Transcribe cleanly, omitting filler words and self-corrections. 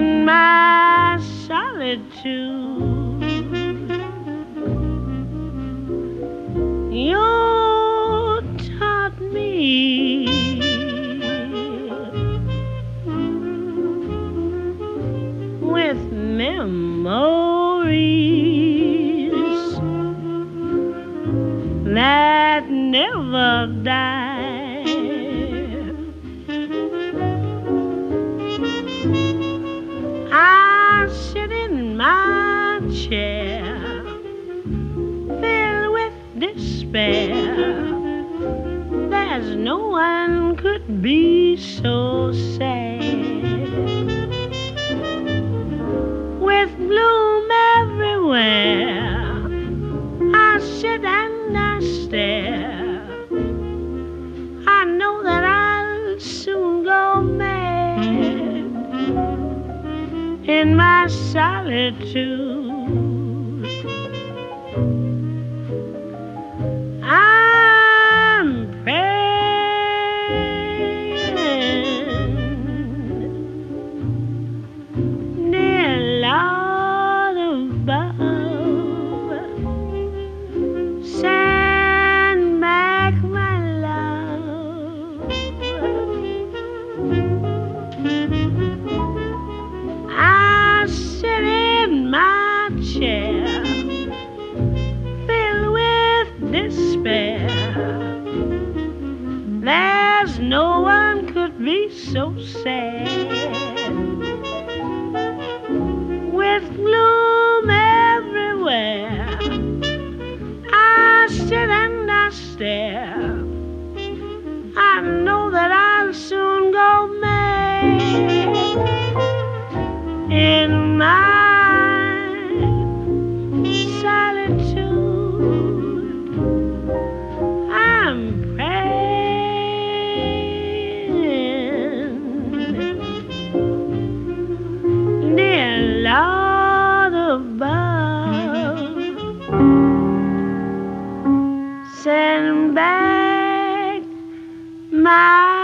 In my solitude, you taught me with memories that never die. I sit in my chair, filled with despair. There's no one could be so sad. With bloom everywhere, I sit and I stare. I know that I'll soon go mad in my solitude. I'm praying, dear Lord above, send back my love. I sit in my chair, filled with despair. There's no one could be so sad. With gloom everywhere, I sit and I stare. I know that I'll soon go mad in my solitude. I'm praying, dear Lord above, send back my